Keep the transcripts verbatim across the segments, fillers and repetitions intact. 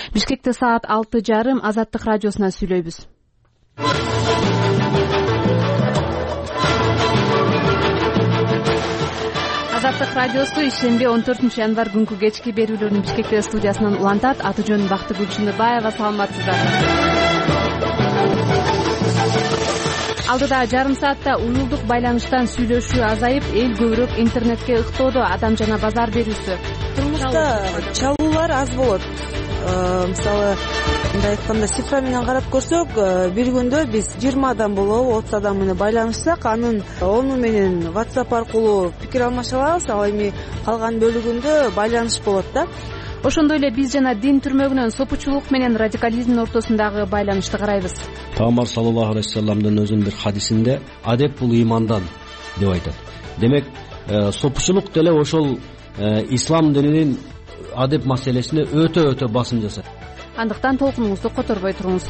Бишкекте саат алты жарым Азаттык радиосунан сүйлөйбүз. Азаттык радиосу ишемби он төртүнчү январь күнкү кечки берүүлөрүн Бишкектеги студиясынан улантат. Аты жөнүм Бактыгүл Чындыбаева. Саламатсыздар. Алдыда жарым саатта уюлдук байланыштан сүйлөшүү азайып, эл көбүрөөк интернетке ыктоодо. Адам жана базар берүүсү. Турмушта чалуулар аз болот. Мисалы, мындай айтканда цифра менен карап көрсөк, бир күндө биз жыйырма адам болобу, отуз адам менен байланышсак, анын ону менен WhatsApp аркылуу пикир алмаша алабыз. Ал эми калган бөлүгүндө байланыш болот да. Ошондой эле биз жана дин түрмөгүнөн сопучулук менен радикализмдин ортосундагы байланышты карайбыз. Пайгамбар саллаллаху алейхи вассаламдын өзүнүн бир хадисинде адеп бул ыймандан деп айтат. Демек, сопучулук деле ошол ислам дининин адеп маселесине өтө-өтө басым жасайт. Андыктан толкунуңузду которбой туруңуз.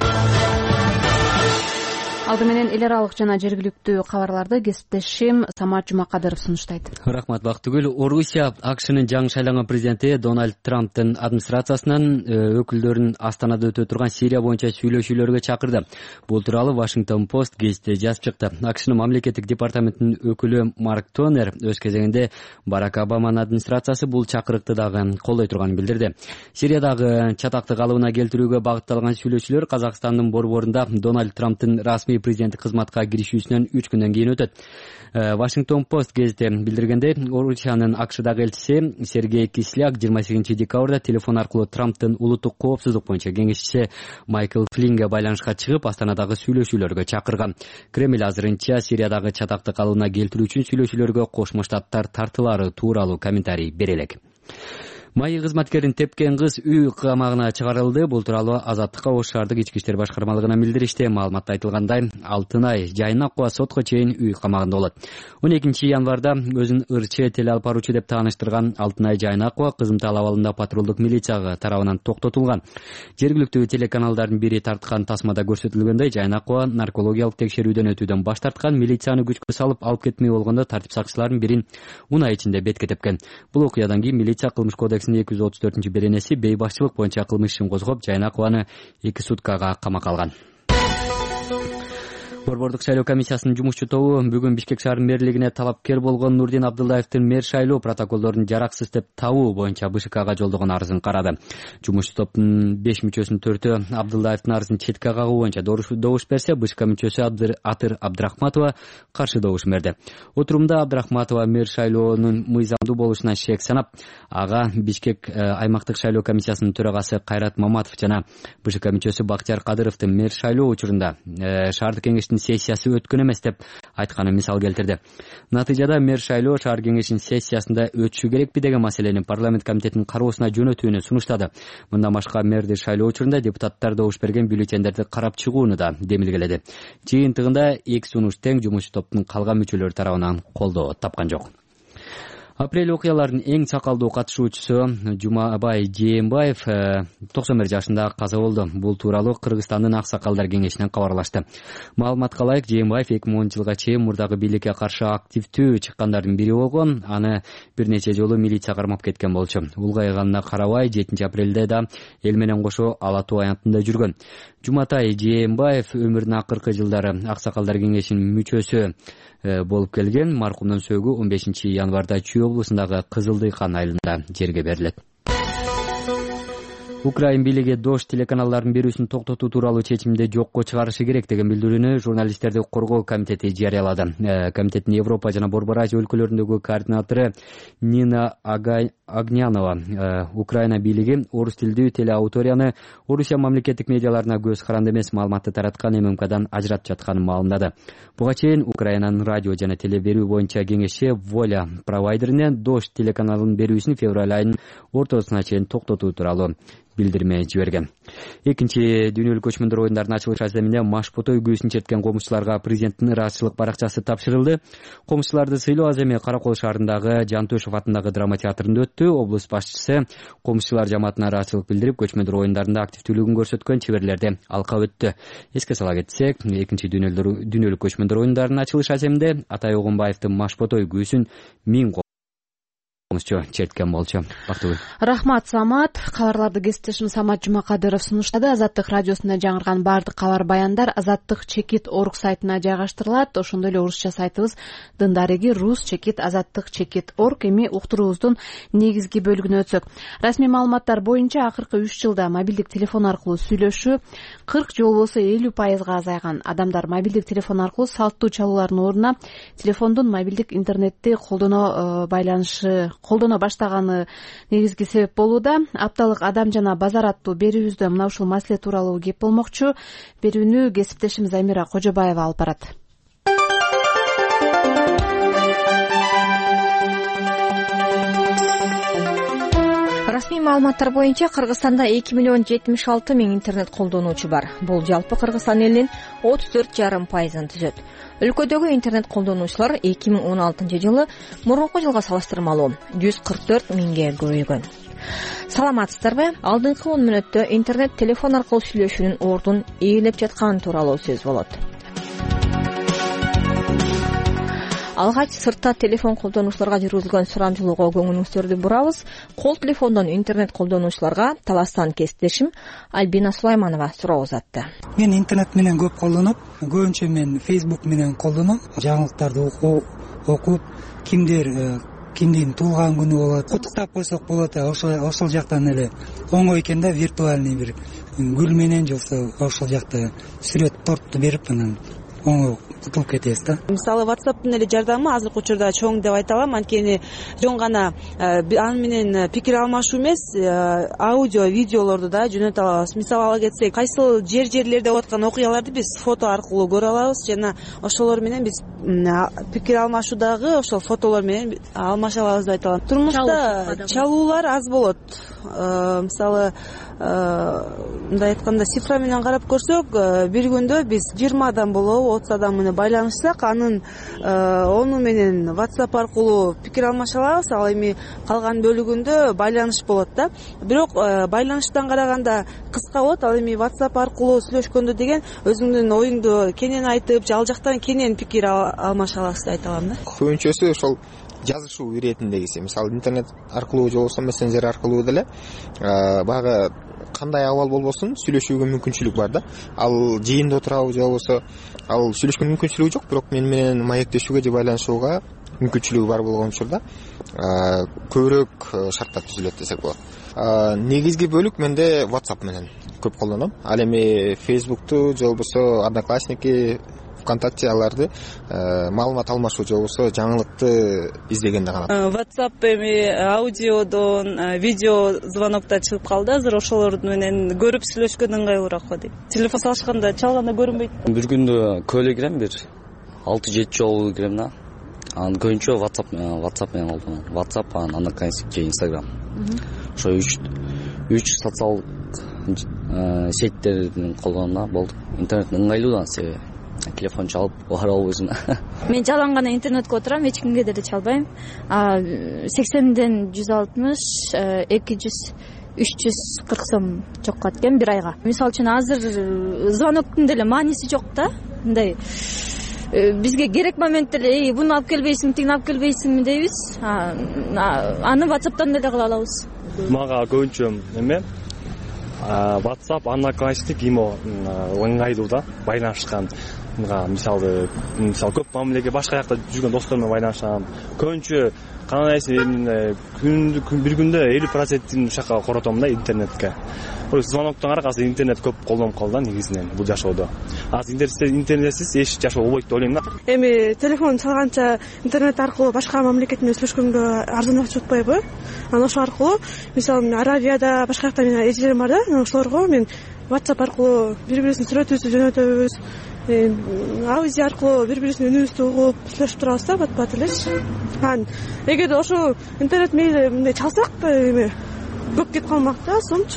Алды менен эл аралык жана жергиликтүү кабарларды кесиптешим Самат Жумакадыров сунуштайт. Рахмат, Бактыгүл. Орусия АКШнын жаңы шайланган президенти Дональд Трамптын администрациясынан өкүлдөрүн Астанада өтө турган Сирия боюнча сүйлөшүүлөргө чакырды. Бул тууралуу Washington Post гезити жазып чыкты. АКШнын мамлекеттик департаментинин өкүлү Марк Тонер өз кезегинде Барак Обаманын администрациясы бул чакырыкты дагы колдой турганын билдирди. Сириядагы чатакты калыбына келтирүүгө багытталган сүйлөшүүлөр Казакстандын борборунда Дональд Трамптын расмий президенттик кызматка киришүүсүнөн үч күндөн кийин өтөт. Washington Post гезити билдиргендей, Орусиянын АКШдагы элчиси Сергей Кисляк жыйырма сегизинчи декабрда телефон аркылуу Трамптын улуттук коопсуздук боюнча кеңешчиси Майкл Флинге байланышка чыгып, Астанадагы сүйлөшүүлөргө чакырган. Кремль азырынча Сириядагы чатакты калыбына келтирүү үчүн сүйлөшүүлөргө Кошмо Штаттар тартылары тууралуу комментарий бере элек. Майы кызматкерин тепкен кыз үй камагына чыгарылды. Бул тууралуу Азаттыкка Ош шаардык ички иштер башкармалыгынан билдиришти. Маалыматта айтылгандай, Алтынай Жайнакова сотко чейин үй камагында болот. он экинчи январда өзүн ырчы теле алып баруучу деп тааныштырган Алтынай Жайнакова кызымтал абалында патрулдук милиция тарабынан токтотулган. Жергиликтүү телеканалдардын бири тарткан тасмада көрсөтүлгөндөй, Жайнакова наркологиялык текшерүүдөн өтүүдөн баш тарткан, милицияны күчкө салып алып кетмей болгондо тартип сакчыларынын бирин унаа ичинде бетке тепкен. Бул окуядан кийин милиция кылмыш кодекс эки жүз отуз төртүнчү беренеси бейбашчылык боюнча кылмыш ишин козгоп, Жайнакованы эки суткага камакка алган. Борбордук шайлоо комиссиясынын жумушчу тобу бүгүн Бишкек шаарынын мэрлигине талапкер болгон Нурдин Абдылдаевдин мэр шайлоо протоколдорун жараксыз деп табуу боюнча БШКга жолдогон арызын карады. Жумушчу топтун беш мүчөсүнүн төртөө Абдылдаевдин арызын четке кагуу боюнча добуш берсе, БШК мүчөсү Атыр Абдрахматова каршы добуш берди. Отурумда Абдрахматова мэр шайлоонун мыйзамдуу болушуна шек санап, ага Бишкек аймактык шайлоо комиссиясынын төрагасы Кайрат Маматов жана БШК мүчөсү Бактияр Кадыровдун мэр шайлоо учурунда шаардык кеңеш сессиясы өткөн эмес деп айтканын мисал келтирди. Натыйжада мэр шайлоо шаар кеңешинин сессиясында өтүшү керекпи деген маселени парламент комитетинин кароосуна жөнөтүүнү сунуштады. Мындан башка мэрди шайлоо учурунда депутаттар добуш берген бюллетендерди карап чыгууну да демилгеледи. Жыйынтыгында эки сунуш тең жумушчу топтун калган мүчөлөрү тарабынан колдоо тапкан жок. Апрель окуяларынын эң сакалдуу катышуучусу Жумабай Жээнбаев токсон бир жашында каза болду. Бул тууралуу Кыргызстандын аксакалдар кеңешинен кабарлашты. Маалыматка ылайык, Жээнбаев эки миң онунчу жылга чейин мурдагы бийликке каршы активдүү чыккандардын бири болгон, аны бир нече жолу милиция кармап кеткен болчу. Улгайганына карабай жетинчи апрелде да эл менен кошо Ала Тоо аянтында жүргөн. Жуматай Жээнбаев өмүрүнүн акыркы жылдары аксакалдар кеңешинин мүчөсү болуп келген. Маркумдун сөөгү он бешинчи январда Чүй облусундагы Кызылдыйкан айылында жерге берилет. Украин бийлиги Дош телеканалдарын берүүсүн токтотуу тууралуу чечимди жокко чыгарышы керек деген билдирүүнү журналисттерди коргоо комитети жарыялады. Комитеттин Европа жана Борбор Азия өлкөлөрүндөгү координатору Нина Агнянова Украина бийлиги орус тилдүү телеаудиторияны Орусия мамлекеттик медиаларына көз каранды эмес маалыматты тараткан эм эм кадан ажыратып жатканын маалымдады. Буга чейин Украинанын радио жана теле берүү боюнча кеңешчи Воля провайдерине Дош телеканалын берүүсүн февраль айынын ортосуна чейин токтотуу тууралуу билдирме жиберген. Экинчи дүйнөлүк көчмөндөр оюндарынын ачылыш аземине Машботой күүсүн черткен комузчуларга президенттин ыраазычылык баракчасы тапшырылды. Комузчуларды сыйлоо аземи Каракол шаарындагы Жантөшев атындагы драма театрында өттү. Облус башчысы комузчулар жамаатына ыраазычылык билдирип, көчмөндөр оюндарында активдүүлүгүн көрсөткөн чеберлерди алкап өттү. Эске сала кетсек, экинчи дүйнөлүк көчмөндөр оюндарынын ачылыш аземинде Атай Огонбаевдин Машботой күүсүн миң черткен болчу. Бактыгүл. Рахмат, Самат. Кабарларды кесиптешим Самат Жумакадыров сунуштады. Азаттык радиосунда жаңырган баардык кабар баяндар Азаттык чекит орг сайтына жайгаштырылат. Ошондой эле орусча сайтыбыз Дындареги рус чекит азаттык чекит орг. Эми уктуруубуздун негизги бөлүгүнө өтсөк. Расмий маалыматтар боюнча акыркы үч жылда мобилдик телефон аркылуу сүйлөшүү кырк же болбосо элүү пайызга азайган. Адамдар мобилдик телефон аркылуу салттуу чалуулардын ордуна телефондун мобилдик интернетти колдоно байланышы колдоно баштаганы негизги себеп болууда. Апталык Адам жана базар аттуу берүүбүздө мына ушул маселе тууралуу кеп болмокчу. Берүүнү кесиптешим Замира Кожобаева алып барат. Расмий маалыматтар боюнча Кыргызстанда эки миллион жетимиш алты миң интернет колдонуучу бар. Бул жалпы Кыргызстан элинин отуз төрт жарым пайызын түзөт. Өлкөдөгү интернет колдонуучулар эки миң он алтынчы жылы мурунку жылга салыштырмалуу жүз кырк төрт миңге көбөйгөн. Саламатсыздарбы? Алдыңкы он мүнөттө интернет телефон аркылуу сүйлөшүүнүн ордун ээлеп жатканы тууралуу сөз болот. Алгач сыртта телефон колдонуучуларга жүргүзүлгөн сурамжылоого көңүлүңүздөрдү бурабыз. Кол телефондон интернет колдонуучуларга Таластан кесиптешим Альбина Сулайманова суроо узатты. Мен интернет менен көп колдоноп, көбүнчө мен Facebook менен колдоном. Жаңылыктарды окуп, кимдер кимдин туулган күнү болот, куттуктап койсок болот. Ошол ошол жактан эле оңой экен да, виртуальный бир гүл менен же ошол жакта сүрөт торту берип анан оңой кутулуп кетебиз да. Мисалы WhatsApp'тын эле жардамы азыркы учурда чоң деп айта алам. Анткени жөн гана аны менен пикир алмашуу эмес, аудио, видеолорду да жөнөтө алабыз. Мисалы ала кетсек, кайсыл жер жерлерде болуп аткан окуяларды биз фото аркылуу көрө алабыз жана ошолор менен биз пикир алмашуудагы ошол фотолор менен алмаша алабыз деп айта алам. Турмушта чалуулар аз болот. Мисалы мындай айтканда цифра менен карап көрсөк, бир күндө биз жыйырма адам болобу, отуз адам менен байланышсак, анын ону менен WhatsApp аркылуу пикир алмаша алабыз. Ал эми калган бөлүгүндө байланыш болот да. Бирок байланыштан караганда кыска болот. Ал эми WhatsApp аркылуу сүйлөшкөндө деген өзүңдүн оюңду кенен айтып, ал жактан кенен пикир алмаша аласыз деп айта алам да. Көбүнчөсү ошол жазышуу иретиндегиси. Мисалы интернет аркылуу же болбосо мессенджер аркылуу деле баягы кандай абал болбосун сүйлөшүүгө мүмкүнчүлүк бар да. Ал жыйында отурабы же болбосо ал сүйлөшкөнгө мүмкүнчүлүгү жок, бирок мен менен маектешүүгө же байланышууга мүмкүнчүлүгү бар болгон учурда көбүрөөк шарттар түзүлөт десек болот. Негизги бөлүк менде WhatsApp менен көп колдоном. Ал эми Facebook'ту же болбосо Одноклассники, ВКонтакте аларды маалымат алмашуу же болбосо жаңылыкты издегенде гана. WhatsApp эми аудиодон, видео звонокто чыгып калды. Азыр ошолор менен көрүп сүйлөшкөн ыңгайлуураак го дейт. Телефон салышканда чалганда көрүнбөйт. Бир күндө көөлө кирем, бир алты жети жолу кирем да. Анан көбүнчө WhatsApp WhatsApp менен колдоном. WhatsApp, анан Одноклассники же Instagram. Ошо үч үч социалдык сеттерди колдоном да, болду. Интернет ыңгайлуудан себеби телефон чалып бара албайсың. Мен жалаң гана интернетке отурам, эч кимге деле чалбайм. сексенден жүз алтымыш, эки жүз, үч жүз кырк сом чоккат экен бир айга. Мисалы үчүн азыр звоноктун деле мааниси жок да. Мындай бизге керек моментте эле буну алып келбейсиң, тигини алып келбейсиңби дейбиз. Аны WhatsApp'тан деле кыла алабыз. Мага көбүнчө эме WhatsApp, Одноклассник, имо ыңгайлуу да, байланышкан. Мисалы, мисалы көп мамилеге башка жакта жүргөн достор менен байланышам. Көбүнчө кандайсы күндү бир күндө элүү процентин ушака коротом да интернетке. Ошо звоноктон аркасы интернет көп колдонуп калды негизинен бул жашоодо. Азыр интернетсиз эч жашоо болбойт деп ойлойм да. Эми телефон чалганча интернет аркылуу башка мамлекет менен сүйлөшкөнгө арзаныраак чыгып атпайбы? Анан ошол аркылуу, мисалы, Аравияда, башка жакта менен эжелерим бар да, ошолорго мен WhatsApp аркылуу бири-бирибиздин сүрөтүбүздү жөнөтөбүз. Аудио аркылуу бири-бирибиздин үнүбүздү угуп сүйлөшүп турабыз да, бат-бат элечи. Анан эгерде ошо интернет мейли мындай чалсак, эми көп кетип калмак да, сомчу.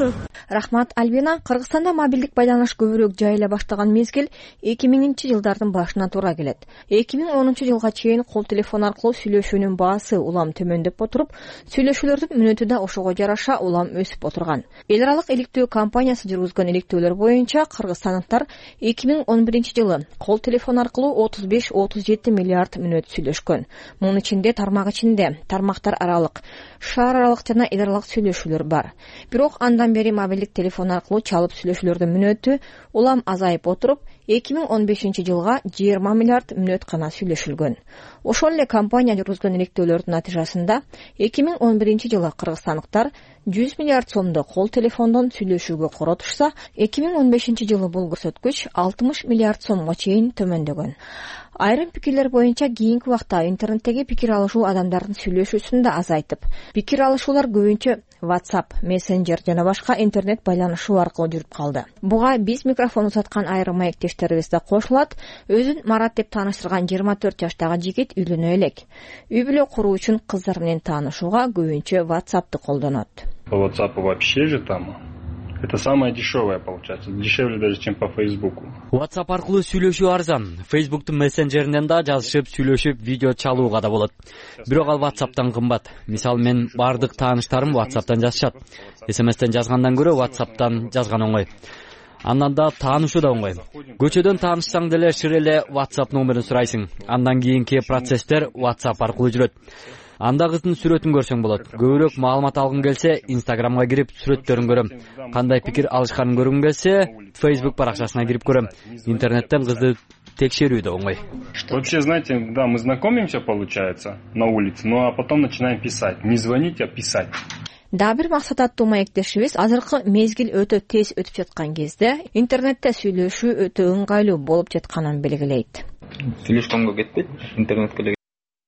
Рахмат, Альбина. Кыргызстанда мобилдик байланыш көбүрөөк жайыла баштаган мезгил эки миңинчи жылдардын башына туура келет. эки миң онунчу жылга чейин кол телефон аркылуу сүйлөшүүнүн баасы улам төмөндөп отуруп, сүйлөшүүлөрдүн мүнөтү да ошого жараша улам өсүп отурган. Эл аралык иликтөө компаниясы жүргүзгөн иликтөөлөр боюнча кыргызстандыктар эки миң он биринчи жылы кол телефон аркылуу отуз беш отуз жети миллиард мүнөт сүйлөшкөн. Мунун ичинде тармак ичинде тармактар аралык, шаар аралык жана эл аралык сүйлөшүүлөр бар. Бирок андан бери мобилдик телефон аркылуу чалып сүйлөшүүлөрдүн мүнөтү улам азайып отуруп, эки миң он бешинчи жылга жыйырма миллиард мүнөт гана сүйлөшүлгөн. Ошол эле компания жүргүзгөн иликтөөлөрдүн натыйжасында эки миң он биринчи жылы кыргызстандыктар жүз миллиард сомду кол телефондон сүйлөшүүгө коротушса, эки миң он бешинчи жылы бул көрсөткүч алтымыш миллиард сомго чейин төмөндөгөн. Айрым пикирлер боюнча кийинки убакта интернеттеги пикир алышуу адамдардын сүйлөшүүсүн да азайтып, пикир алышуулар көбүнчө WhatsApp, Messenger жана башка интернет байланышуу аркылуу жүрүп калды. Буга биз микрофон узаткан айрым маектештерибиз да кошулат. Өзүн Марат деп тааныштырган жыйырма төрт жаштагы жигит үйлөнө элек. Үй бүлө куруу үчүн кыздар менен таанышууга көбүнчө WhatsApp'ты колдонот. По WhatsApp вообще же там это самое дешевое получается, дешевле даже, чем по Фейсбуку. WhatsApp аркылуу сүйлөшүү арзан. Фейсбуктун мессенджеринен да жазышып, сүйлөшүп, видео чалууга да болот. Бирок ал WhatsApp'тан кымбат. Мисалы, мен бардык тааныштарым WhatsApp'тан жазышат. эс эм эстен жазгандан көрө WhatsApp'тан жазган оңой. Андан да таанышуу да оңой. Көчөдөн таанышсаң деле шыр эле WhatsApp номерин сурайсың. Андан кийинки процесстер WhatsApp аркылуу жүрөт. Анда кыздын сүрөтүн көрсөң болот. Көбүрөөк маалымат алгың келсе, Instagramга кирип сүрөттөрүн көрөм. Кандай пикир алышканын көргүм келсе, Facebook баракчасына кирип көрөм. Интернеттен кызды текшерүү да оңой. Вообще, знаете, да, мы знакомимся, получается, на улице, ну а потом начинаем писать. Не звонить, а писать. Дагы бир максат аттуу маектешибиз азыркы мезгил өтө тез өтүп жаткан кезде интернетте сүйлөшүү өтө ыңгайлуу болуп жатканын белгилейт. Сүйлөшкөнгө кетпейт, интернетке эле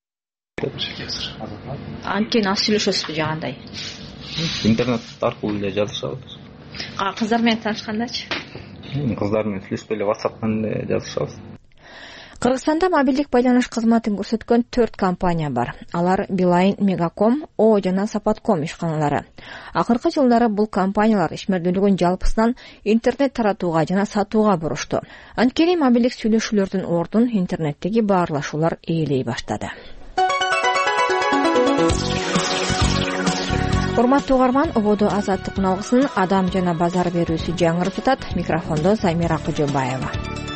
Анткени аз сүйлөшөсүзбү жагандай? Интернет аркылуу эле жазышабыз. Кыздар менен таанышкандачы? Кыздар менен сүйлөшпөй эле WhatsApp'тан эле жазышабыз. Кыргызстанда мобилдик байланыш кызматын көрсөткөн төрт компания бар. Алар Билайн, Мегаком, О жана Сапатком ишканалары. Акыркы жылдары бул компаниялар ишмердүүлүгүн жалпысынан интернет таратууга жана сатууга бурушту. Анткени мобилдик сүйлөшүүлөрдүн ордун интернеттеги баарлашуулар ээлей баштады. Урматтуу угарман, ободо азаттык налгысынын адам жана базар берүүсү жаңырып жатат. Микрофондо Замира Кожобаева.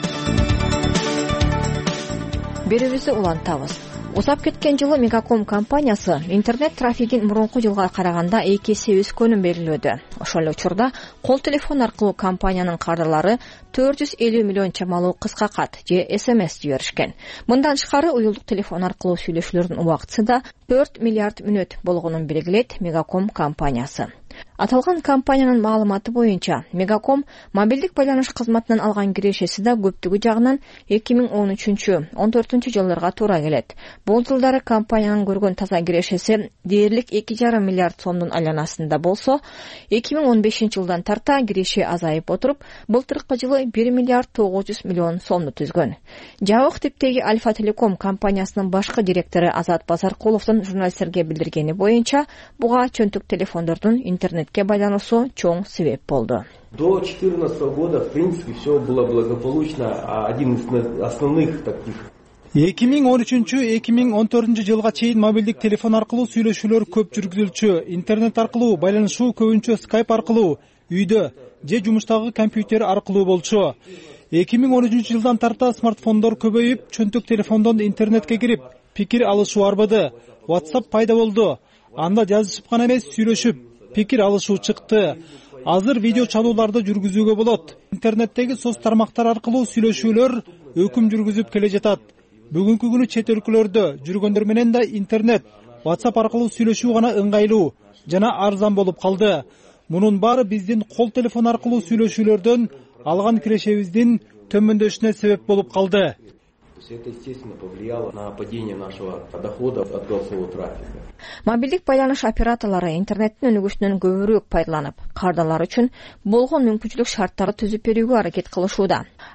Берүүбүздү улантабыз. Узап кеткен жылы Мегаком компаниясы интернет трафигин мурунку жылга караганда эки эсе өскөнүн белгилөөдө. Ошол эле учурда кол телефон аркылуу компаниянын кардарлары төрт жүз элүү миллион чамалуу кыска кат же эс эм эс жиберишкен. Мындан тышкары уюлдук телефон аркылуу сүйлөшүүлөрдүн убактысы да төрт миллиард мүнөт болгонун белгилейт Мегаком компаниясы. Аталган компаниянын маалыматы боюнча Мегаком мобилдик байланыш кызматынан алган кирешеси да көптүгү жагынан эки миң он үчүнчү он төртүнчү жылдарга туура келет. Бул жылдары компаниянын көргөн таза кирешеси дээрлик эки жарым миллиард сомдун айланасында болсо, эки миң он бешинчи жылдан тарта киреше азайып отуруп, былтыркы жылы бир миллиард тогуз жүз миллион сомду түзгөн. Жабык типтеги Альфа Телеком компаниясынын башкы директору Азат Базаркуловдун журналисттерге билдиргени боюнча, буга чөнтүк телефондордун интернетке байлануусу чоң себеп болду. До две тысячи четырнадцатого года, в принципе, все было благополучно, а один из основных таких эки миң он үчүнчү — эки миң он төртүнчү жылга чейин мобилдик телефон аркылуу сүйлөшүүлөр көп жүргүзүлчү. Интернет аркылуу байланышуу көбүнчө Skype аркылуу, үйдө же жумуштагы компьютер аркылуу болчу. эки миң он үчүнчү жылдан тарта смартфондор көбөйүп, чөнтөк телефондон интернетке кирип, пикир алышуу арбыды. WhatsApp пайда болду. Анда жазышып гана эмес, сүйлөшүп, пикир алышуу чыкты. Азыр видео чалууларды жүргүзүүгө болот. Интернеттеги соц тармактар аркылуу сүйлөшүүлөр өкүм жүргүзүп келе жатат. Бүгүнкү күнү чет өлкөлөрдө жүргөндөр менен да интернет, WhatsApp аркылуу сүйлөшүү гана ыңгайлуу жана арзан болуп калды. Мунун баары биздин кол телефон аркылуу сүйлөшүүлөрдөн алган кирешебиздин төмөндөшүнө себеп болуп калды. Это, естественно, повлияло на падение нашего дохода от голосового трафика. Мобилдик байланыш операторлору интернеттин өнүгүшүнөн көбүрөөк пайдаланып, кардарлар үчүн болгон мүмкүнчүлүк шарттарды түзүп берүүгө аракет кылышууда.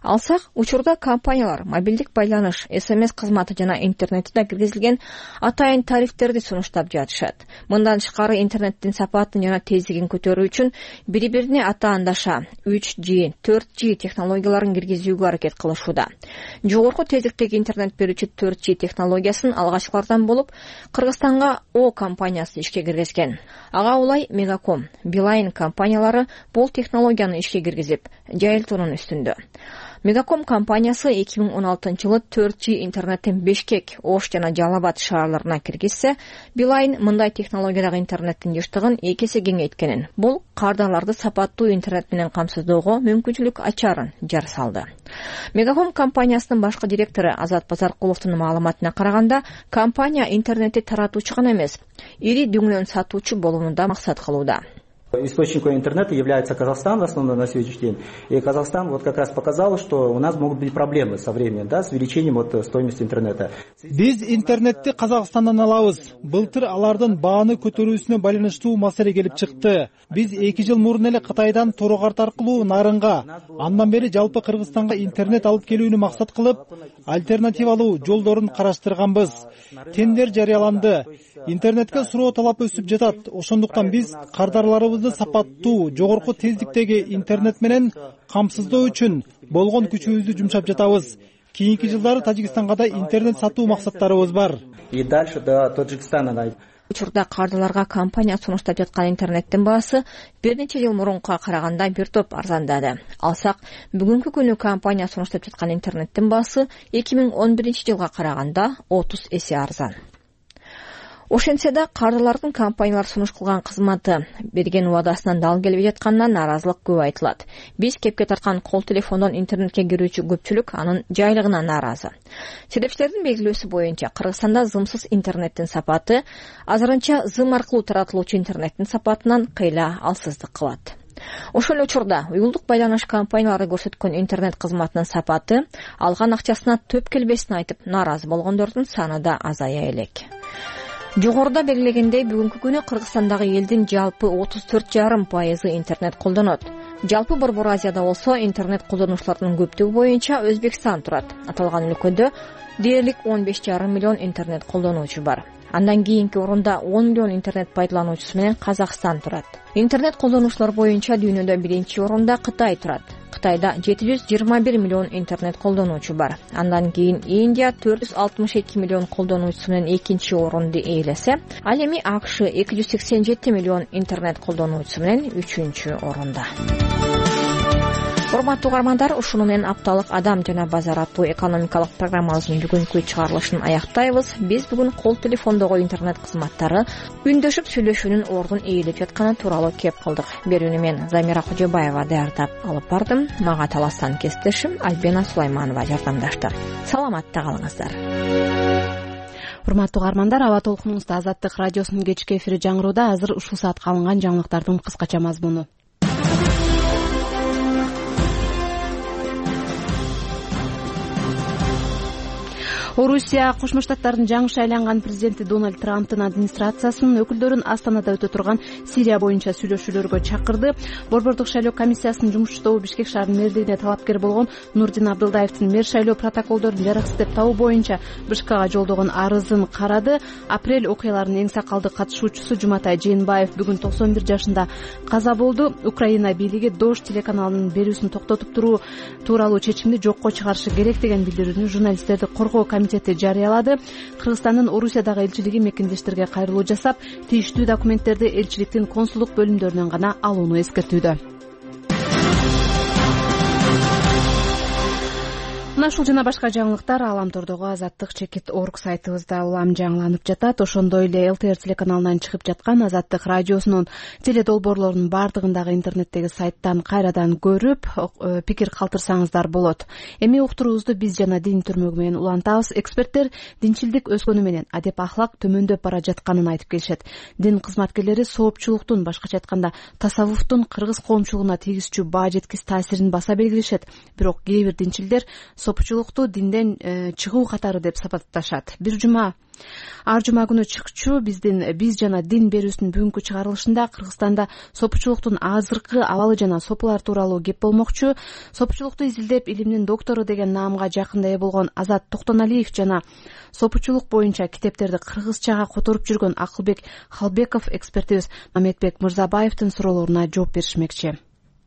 алсак, учурда компаниялар мобилдик байланыш, смс кызматы жана интернетте киргизилген атайын тарифтерди сунуштап жатышат. Мындан тышкары интернеттин сапатын жана тездигин көтөрүү үчүн бири-бирине атаандаша үч джи, төрт джи технологияларын киргизүүгө аракет кылышууда. Жогорку тездиктеги интернет берүүчү төрт джи технологиясын алгачкылардан болуп Кыргызстанга О компаниясы ишке киргизген. Ага улай Мегаком, Билайн компаниялары бул технологияны ишке киргизип, жайылтуунун үстүндө. Мегаком компаниясы эки миң он алтынчы жылы төрт джи интернеттин Бишкек, Ош жана Жалал Абад шаарларына киргизсе, Билайн мындай технологиядагы интернеттин жыштыгын эки эсе кеңейткенин, бул кардарларды сапаттуу интернет менен камсыздоого мүмкүнчүлүк ачарын жар салды. Мегаком компаниясынын башкы директору Азат Базаркуловдун маалыматына караганда, компания интернетти таратуучу гана эмес, ири дүңнөн сатуучу болууну да максат кылууда. Источником интернета является Казахстан в основном на сегодняшний день. И Казахстан вот как раз показал, что у нас могут быть проблемы со временем, да, с увеличением вот стоимости интернета. Биз интернетти Казакстандан алабыз. Былтыр алардын бааны көтөрүүсүнө байланыштуу маселе келип чыкты. Биз эки жыл мурун эле Кытайдан Тoro карт аркылуу нарынга, андан бери жалпы Кыргызстанга интернет алып келүүнү максат кылып, альтернативалуу жолдорун караштырганбыз. Тендер жарыяланды. Интернетке суроо талап өсүп жатат. Ошондуктан биз кардарларыбызды сапаттуу, жогорку тездиктеги интернет менен камсыздоо үчүн болгон күчүбүздү жумшап жатабыз. Кийинки жылдары Тажикстанга да интернет сатуу максаттарыбыз бар. И дальше до Таджикстана. Учурда кардарларга компания сунуштап жаткан интернеттин баасы бир нече жыл мурункуга караганда бир топ арзандады. Алсак, бүгүнкү күнү компания сунуштап жаткан интернеттин баасы эки миң он биринчи жылга караганда отуз эсе арзан. Ошентсе да кардарлардын компаниялар сунуш кылган кызматы берген убадасынан дал келбей жатканына нааразылык көп айтылат. Биз кепке тарткан кол телефондон интернетке кирүүчү көпчүлүк анын жайлыгына нааразы. Себепчилердин белгилөөсү боюнча Кыргызстанда зымсыз интернеттин сапаты азырынча зым аркылуу таратылуучу интернеттин сапатынан кыйла алсыздык кылат. Ошол учурда уюлдук байланыш компаниялары көрсөткөн интернет кызматынын сапаты алган акчасына төп келбесин айтып нааразы болгондордун саны да азая элек. Жогоруда белгилегендей, бүгүнкү күнү Кыргызстандагы элдин жалпы отуз төрт жарым пайызы интернет колдонот. Жалпы Борбор Азияда болсо интернет колдонуучулардын көптүгү боюнча Өзбекстан турат. Аталган өлкөдө дээрлик он беш жарым миллион интернет колдонуучу бар. Андан кийинки орунда он миллион интернет пайдалануучусу менен Казакстан турат. Интернет колдонуучулар боюнча дүйнөдө биринчи орунда Кытай турат. Кытайда жети жүз жыйырма бир миллион интернет колдонуучу бар. Андан кийин Индия төрт жүз алтымыш эки миллион колдонуучусу менен экинчи орунду ээлесе, ал эми АКШ эки жүз сексен жети миллион интернет колдонуучусу менен үчүнчү орунда. Урматтуу угармандар, ушуну менен апталык Адам жана базар аттуу экономикалык программабыздын бүгүнкү чыгарылышын аяктайбыз. Биз бүгүн кол телефондогу интернет кызматтары үндөшүп сүйлөшүүнүн ордун ээлеп жатканы тууралуу кеп кылдык. Берүүнү мен Замира Кожобаева даярдап алып бардым. Мага таластан кесиптешим Альбина Сулайманова жардамдашты. Саламатта калыңыздар. Урматтуу угармандар, аба толкунуңузда Азаттык радиосунун кечки эфири жаңырууда. Азыр ушул саатка алынган жаңылыктардын кыскача мазмуну. Орусия Кошмо Штаттардын жаңы шайланган президенти Дональд Трамптын администрациясынын өкүлдөрүн Астанада өтө турган Сирия боюнча сүйлөшүүлөргө чакырды. Борбордук шайлоо комиссиясынын жумушчусу Бишкек шаарынын мэрдигине талапкер болгон Нурдин Абдылдаевдин мэр шайлоо протоколдорун жараксыз деп табуу боюнча БШКга жолдогон арызын карады. Апрель окуяларынын эң сакалдуу катышуучусу Жуматай Жээнбаев бүгүн токсон бир жашында каза болду. Украина бийлиги Дождь телеканалынын берүүсүн токтотуп туруу тууралуу чечимди жокко чыгарышы керек деген билдирүүнү журналисттерди коргоо комитети жарыялады. Кыргызстандын Орусиядагы элчилиги мекендештерге кайрылуу жасап, тийиштүү документтерди элчиликтин консулдук бөлүмдөрүнөн гана алууну эскертүүдө. Мына ушул жана башка жаңылыктар Аламтордогу Азаттык чекит орг сайтыбызда улам жаңыланып жатат. Ошондой эле эл тэ эр телеканалынан чыгып жаткан Азаттык радиосунун теледолбоорлорунун бардыгындагы интернеттеги сайттан кайрадан көрүп, пикир калтырсаңыздар болот. Эми уктуруубузду биз жана дин түрмөгү менен улантабыз. Эксперттер динчилдик өскөнү менен адеп ахлак төмөндөп бара жатканын айтып келишет. Дин кызматкерлери соопчулуктун, башкача айтканда тасаввуфтун кыргыз коомчулугуна тийгизчү баа жеткис таасирин баса белгилешет. Бирок кээ бир динчилдер сопучулукту динден чыгуу катары деп сапатташат. Бир жума ар жума күнү чыкчу биздин биз жана дин берүүсүнүн бүгүнкү чыгарылышында Кыргызстанда сопучулуктун азыркы абалы жана сопулар тууралуу кеп болмокчу. Сопучулукту изилдеп илимдин доктору деген наамга жакында ээ болгон Азат Токтоналиев жана сопучулук боюнча китептерди кыргызчага которуп жүргөн Акылбек Халбеков экспертибиз Мамедбек Мырзабаевдин суроолоруна жооп беришмекчи.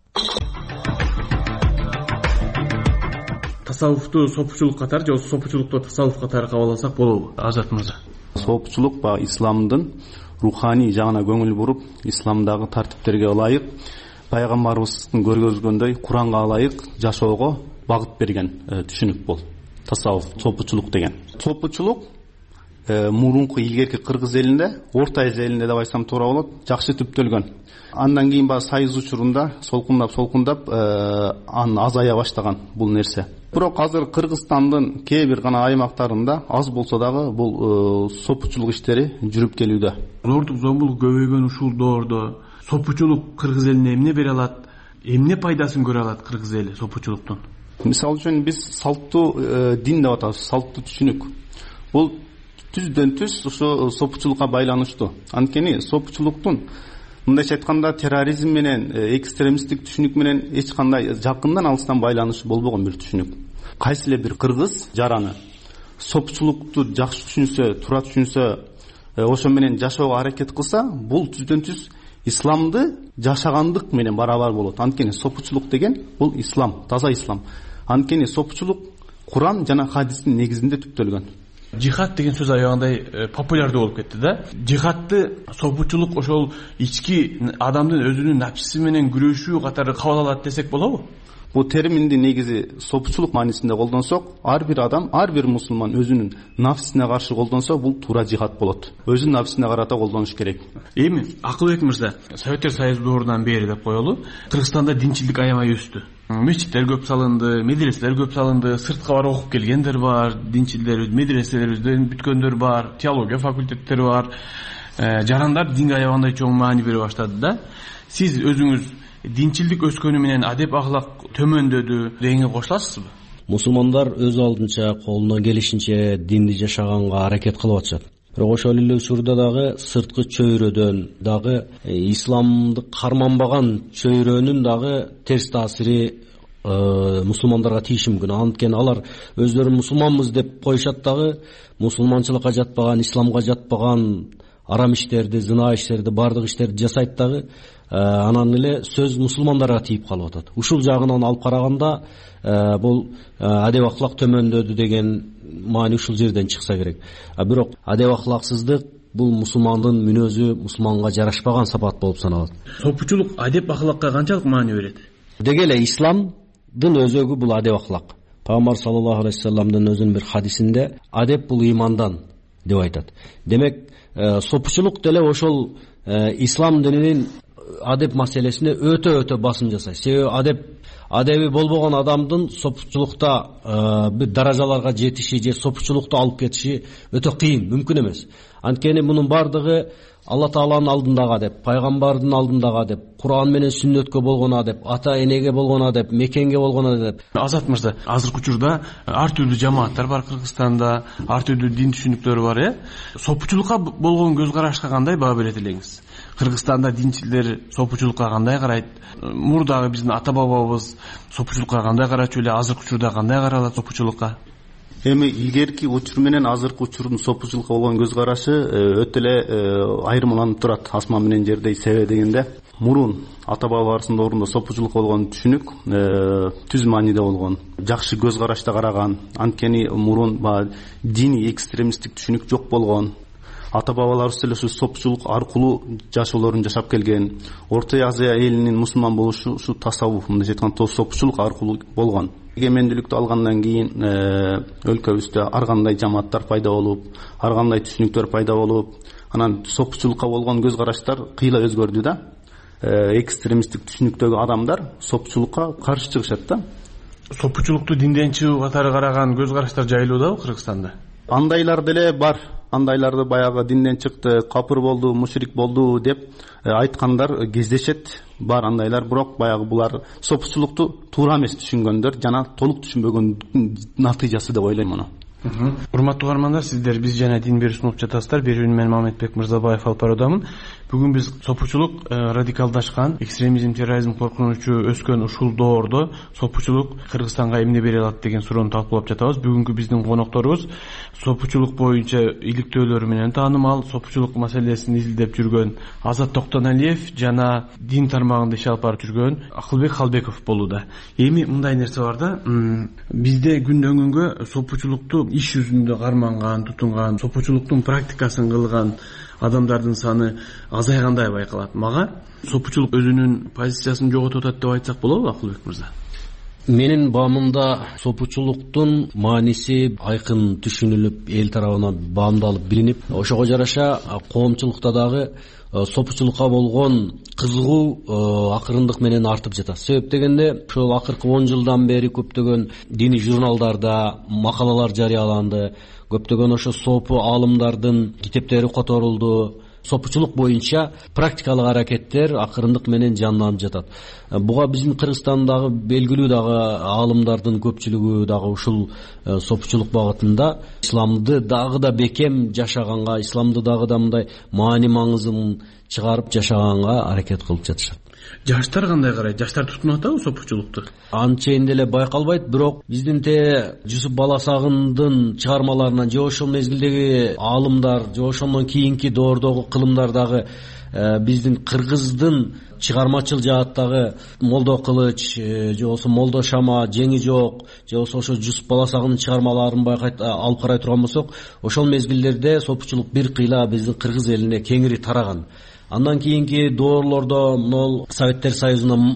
Тасаввуфту сопучулук катары же сопучулукту тасаввуф катары кабыл алсак болобу, Азат мырза? Сопучулук ба исламдын руханий жагына көңүл буруп, исламдагы тартиптерге ылайык, пайгамбарыбыздын көргөзгөндөй Куранга ылайык жашоого багыт берген түшүнүк бул. Тасаввуф, сопучулук деген. Сопучулук мурунку илгерки кыргыз элинде, Орто Азия элинде деп айтсам туура болот, жакшы түптөлгөн. Андан кийин баягы сайыз учурунда солкундап солкундап аны азая баштаган бул нерсе. Бирок азыр Кыргызстандын кээ бир гана аймактарында аз болсо дагы бул сопучулук иштери жүрүп келүүдө. Зордук зомбулук көбөйгөн ушул доордо сопучулук кыргыз элине эмне бере алат? Эмне пайдасын көрө алат кыргыз эли сопучулуктун? Мисалы үчүн биз салттуу дин деп атабыз, салттуу түшүнүк. Бул түздөн түз ошо сопучулукка байланыштуу. Анткени сопучулуктун мындайча айтканда терроризм менен экстремисттик түшүнүк менен эч кандай жакындан алыстан байланышы болбогон бир түшүнүк. Кайсы эле бир кыргыз жараны сопучулукту жакшы түшүнсө, туура түшүнсө, ошо менен жашоого аракет кылса, бул түздөн түз исламды жашагандык менен барабар болот. Анткени сопучулук деген бул ислам, таза ислам. Анткени сопучулук Куран жана хадистин негизинде түптөлгөн. Жихад деген сөз аягандай популярдуу болуп кетти да. Жихадты сопучулук ошол ички адамдын өзүнүн напсиси менен күрөшүү катары кабыл алат десек болобу? Бул терминди негизи сопучулук маанисинде колдонсок, ар бир адам, ар бир мусулман өзүнүн нафсине каршы колдонсо, бул туура жихад болот. Өзүнүн нафсине карата колдонуш керек. Эми Акылбек мырза, Советтер Союзу доорунан бери деп коелу, Кыргызстанда динчилдик аябай өстү. Мечиттер көп салынды, медреселер көп салынды, сыртка барып окуп келгендер бар, динчилдер, медреселерден бүткөндөр бар, теология факультеттери бар. Жарандар динге аябандай чоң маани бере баштады да. Сиз өзүңүз динчилдик өскөнү менен адеп ахлак төмөндөдү дегенге кошуласызбы? Мусулмандар өз алдынча колуна келишинче динди жашаганга аракет кылып атышат. Бирок ошол эле учурда дагы сырткы чөйрөдөн дагы исламды карманбаган чөйрөнүн дагы терс таасири мусулмандарга тийиши мүмкүн. Анткени алар өздөрүн мусулманбыз деп коюшат дагы мусулманчылыкка жатпаган, исламга жатпаган арам иштерди, зына иштерди, бардык иштерди жасайт дагы, анан эле сөз мусулмандарга тийип калып атат. Ушул жагынан алып караганда бул адеп ахлак төмөндөдү деген маани ушул жерден чыкса керек. А бирок адеп ахлаксыздык бул мусулмандын мүнөзү, мусулманга жарашпаган сапат болуп саналат. Сопучулук адеп ахлакка канчалык маани берет? Деги эле исламдын өзөгү бул адеп ахлак. Пайгамбар саллаллаху алейхи вассаламдын өзүнүн бир хадисинде адеп бул имандан деп айтат. Демек сопучулук деле ошол ислам дининин адеп маселесине өтө өтө басым жасайт. Себеби адеп адеби болбогон адамдын сопучулукта бир даражаларга жетиши же сопучулукту алып кетиши өтө кыйын, мүмкүн эмес. Анткени мунун бардыгы Алла Тааланын алдындагы адеп, пайгамбардын алдындагы адеп, Куран менен сүннөткө болгон адеп, ата энеге болгон адеп, мекенге болгон адеп. Азат мырза, азыркы учурда ар түрдүү жамааттар бар Кыргызстанда, ар түрдүү дин түшүнүктөрү бар, э? Сопучулукка болгон көз карашка кандай баа берет элеңиз? Кыргызстанда динчилер сопучулукка кандай карайт? Мурдагы биздин ата бабабыз сопучулукка кандай карачу эле, азыркы учурда кандай каралат сопучулукка? Эми илгерки учур менен азыркы учурдун сопучулукка болгон көз карашы өтө эле айырмаланып турат. Асман менен жердей себе дегенде. Мурун ата бабаларыбыздын доорунда сопучулукка болгон түшүнүк түз мааниде болгон, жакшы көз карашта караган. Анткени мурун баягы диний экстремисттик түшүнүк жок болгон. Ата бабаларыбыз эле ушу сопучулук аркылуу жашоолорун жашап келген. Орто Азия элинин мусулман болушу ушу тасаввуф, мындайча айтканда сопучулук аркылуу болгон. Эгемендүүлүктү алгандан кийин өлкөбүздө ар кандай жамааттар пайда болуп, ар кандай түшүнүктөр пайда болуп, анан сопучулукка болгон көз караштар кыйла өзгөрдү да. Экстремисттик түшүнүктөгү адамдар сопучулукка каршы чыгышат да. Сопучулукту динден чыгуу катары караган көз караштар жайылуудабы Кыргызстанда? андайлар деле бар. Андайларды баягы динден чыкты, капыр болду, мушрик болду деп айткандар кездешет. Бар андайлар, бирок баягы булар сопучулукту туура эмес түшүнгөндөр жана толук түшүнбөгөн натыйжасы деп ойлойм муну. Урматтуу угармандар, сиздер биз жана дин берүү сунуп жатасыздар. Берүүнү мен Мамедбек Мырзабаев алып баруудамын. Бүгүн биз сопучулук радикалдашкан, экстремизм, терроризм коркунучу өскөн ушул доордо сопучулук Кыргызстанга эмне бере алат деген суроону талкуулап жатабыз. Бүгүнкү биздин конокторубуз сопучулук боюнча иликтөөлөрү менен таанымал, сопучулук маселесин изилдеп жүргөн Азат Токтоналиев жана дин тармагында иш алып барып жүргөн Акылбек Халбеков болууда. Эми мындай нерсе бар да, бизде күндөн күнгө сопучулукту иш жүзүндө карманган, тутунган, сопучулуктун практикасын кылган адамдардын саны азайгандай байкалат. Мага сопучулук өзүнүн позициясын жоготуп атат деп айтсак болобу, Акылбек мырза? Менин баамымда сопучулуктун мааниси айкын түшүнүлүп, эл тарабынан баамдалып билинип, ошого жараша коомчулукта дагы сопучулукка болгон кызыгуу акырындык менен артып жатат. Себеп дегенде, ошол акыркы он жылдан бери көптөгөн диний журналдарда макалалар жарыяланды, көптөгөн ошо сопу аалымдардын китептери которулду. Сопучулук боюнча практикалык аракеттер акырындык менен жанданып жатат. Буга биздин Кыргызстандагы белгилүү дагы аалымдардын көпчүлүгү дагы ушул сопучулук багытында исламды дагы да бекем жашаганга, исламды дагы да мындай маани маңызын чыгарып жашаганга аракет кылып жатышат. Жаштар кандай карайт? Жаштар тутунуп атабы сопучулукту? Анчейин деле байкалбайт, бирок биздин те Жусуп Баласагындын чыгармаларынан же ошол мезгилдеги аалымдар, же ошондон кийинки доордогу кылымдардагы биздин кыргыздын чыгармачыл жааттагы Молдо Кылыч, же болбосо Молдо Шама, Жеңи жок, же болбосо ошо Жусуп Баласагындын чыгармаларын байкайт алып карай турган болсок, ошол мезгилдерде сопучулук бир кыйла биздин кыргыз элине кеңири тараган. Андан кийинки доорлордо могул Советтер Союзунан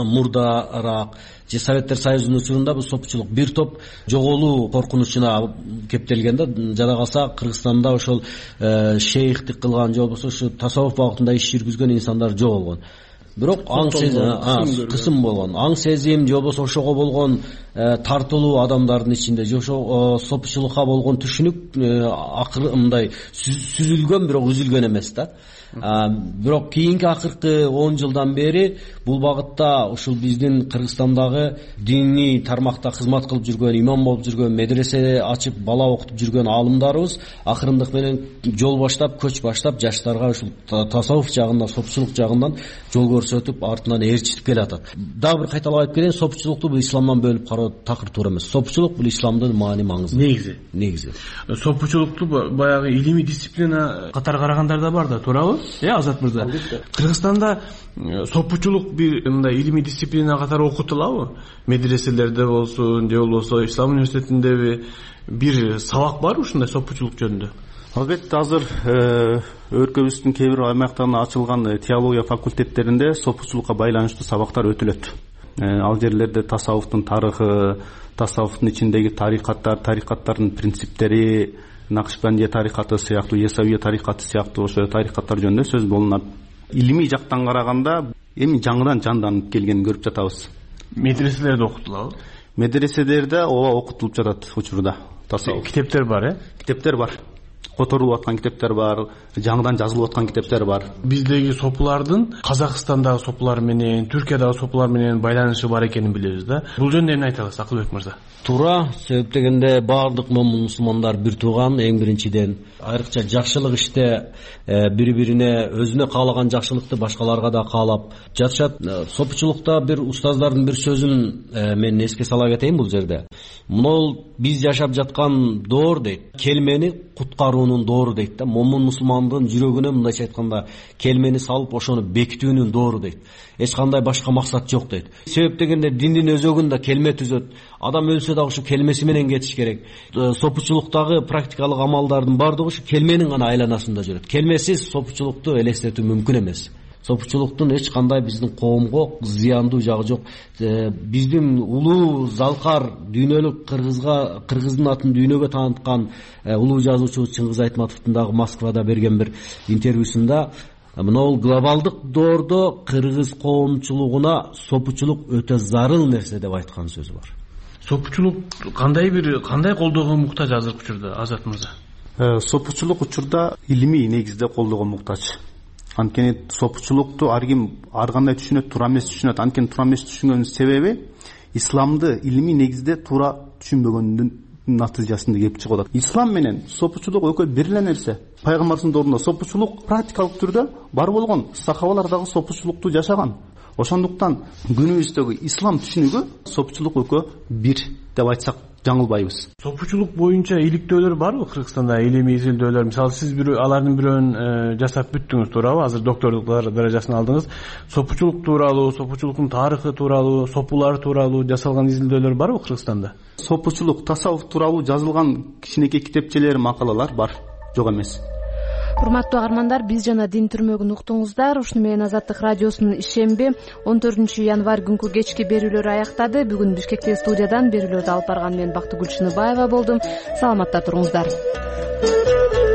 мурдараак же Советтер Союзунун учурунда бул сопучулук бир топ жоголуу коркунучуна кептелген да. Жада калса Кыргызстанда ошол шейхтик кылган же болбосо ушу тасаввуф багытында иш жүргүзгөн инсандар жоголгон. Бирок аң сезим кысым болгон. Аң сезим же болбосо ошого болгон тартылуу адамдардын ичинде же ошо сопучулукка болгон түшүнүк акыры мындай сүзүлгөн, бирок үзүлгөн эмес да. Бирок кийинки акыркы он жылдан бери бул багытта ушул биздин Кыргызстандагы диний тармакта кызмат кылып жүргөн, имам болуп жүргөн, медресе ачып бала окутуп жүргөн аалымдарыбыз акырындык менен жол баштап, көч баштап жаштарга ушул тасаввуф жагында, сопучулук жагынан жол көрсөтүп, артынан ээрчитип келатат. Дагы бир кайталап айтып кетейин, сопучулукту бул исламдан бөлүп кароо такыр туура эмес. Сопучулук бул исламдын маани маңызы. Негизи. Негизи. Сопучулукту баягы илимий дисциплина катары карагандар да бар да, туурабы? Э, Азат мырза, Кыргызстанда сопучулук бир мындай илимий дисциплина катары окутулабы? Медреселерде болсун, же болбосо Ислам университетиндеби бир сабак бар ушундай сопучулук жөнүндө? Албетте, азыр өлкөбүздүн кээ бир аймактарында ачылган теология факультеттеринде сопучулукка байланыштуу сабактар өтүлөт. Ал жерлерде тасаввуфтун тарыхы, тасаввуфтун ичиндеги тарикаттар, тарикаттардын принциптери, Накшбандия тарикаты сыяктуу, Есавия тарикаты сыяктуу ошо тарикаттар жөнүндө сөз болунат. Илимий жактан караганда эми жаңыдан жанданып келгенин көрүп жатабыз. Медреселерде окутулабы? Медреселерде ооба окутулуп жатат учурда. Тасаввуф. Китептер бар, э? Китептер бар. Которулуп аткан китептер бар, жаңыдан жазылып аткан китептер бар. Биздеги сопулардын Казакстандагы сопулар менен, Түркиядагы сопулар менен байланышы бар экенин билебиз да. Бул жөнүндө эмне айта аласыз, Акылбек мырза? Туура, себеп дегенде баардык момун мусулмандар бир тууган, эң биринчиден. Айрыкча жакшылык иште бири-бирине өзүнө каалаган жакшылыкты башкаларга да каалап жатышат. Сопучулукта бир устаздардын бир сөзүн мен эске сала кетейин бул жерде. Мынол биз жашап жаткан доор дейт, келмени куткаруунун доору дейт да. Момун мусулмандын жүрөгүнө мындайча айтканда келмени салып ошону бекитүүнүн доору дейт. Эч кандай башка максат жок дейт. Себеп дегенде диндин өзөгүндө келме түзөт. Адам өлсө да ушу келмеси менен кетиш керек. Сопучулуктагы практикалык амалдардын бардыгы ушу келменин гана айланасында жүрөт. Келмесиз сопучулукту элестетүү мүмкүн эмес. Сопучулуктун эч кандай биздин коомго зыяндуу жагы жок. Биздин улуу залкар дүйнөлүк кыргызга кыргыздын атын дүйнөгө тааныткан улуу жазуучубуз Чыңгыз Айтматовдун дагы Москвада берген бир интервьюсунда мынау глобалдык доордо кыргыз коомчулугуна сопучулук өтө зарыл нерсе деп айткан сөзү бар. сопучулук кандай бир кандай колдоого муктаж азыркы учурда Азат мырза? Сопучулук учурда илимий негизде колдоого муктаж. Анткени сопучулукту ар ким ар кандай түшүнөт, туура эмес түшүнөт. Анткени туура эмес түшүнгөнүн себеби исламды илимий негизде туура түшүнбөгөндүн натыйжасында келип чыгып атат. Ислам менен сопучулук экөө бир эле нерсе. Пайгамбардын доорунда сопучулук практикалык түрдө бар болгон, сахабалар дагы сопучулукту жашаган. Ошондуктан күнүбүздөгү ислам түшүнүгү сопучулук экөө бир деп айтсак жаңылбайбыз. Сопучулук боюнча иликтөөлөр барбы Кыргызстанда, илимий изилдөөлөр? Мисалы сиз бир алардын бирөөн жасап бүттүңүз, туурабы? Азыр докторлук даражасын алдыңыз. Сопучулук тууралуу, сопучулуктун тарыхы тууралуу, сопулар тууралуу жасалган изилдөөлөр барбы Кыргызстанда? Сопучулук, тасаввуф тууралуу жазылган кичинекей китепчелер, макалалар бар, жок эмес. Урматтуу агармандар, биз жана дин түрмөгүн уктуңуздар. Ушуну менен Азаттык радиосунун ишемби он төртүнчү январь күнкү кечки берүүлөрү аяктады. Бүгүн Бишкектеги студиядан берүүлөрдү алып барган мен Бактыгүл Чыныбаева болдум. Саламатта туруңуздар.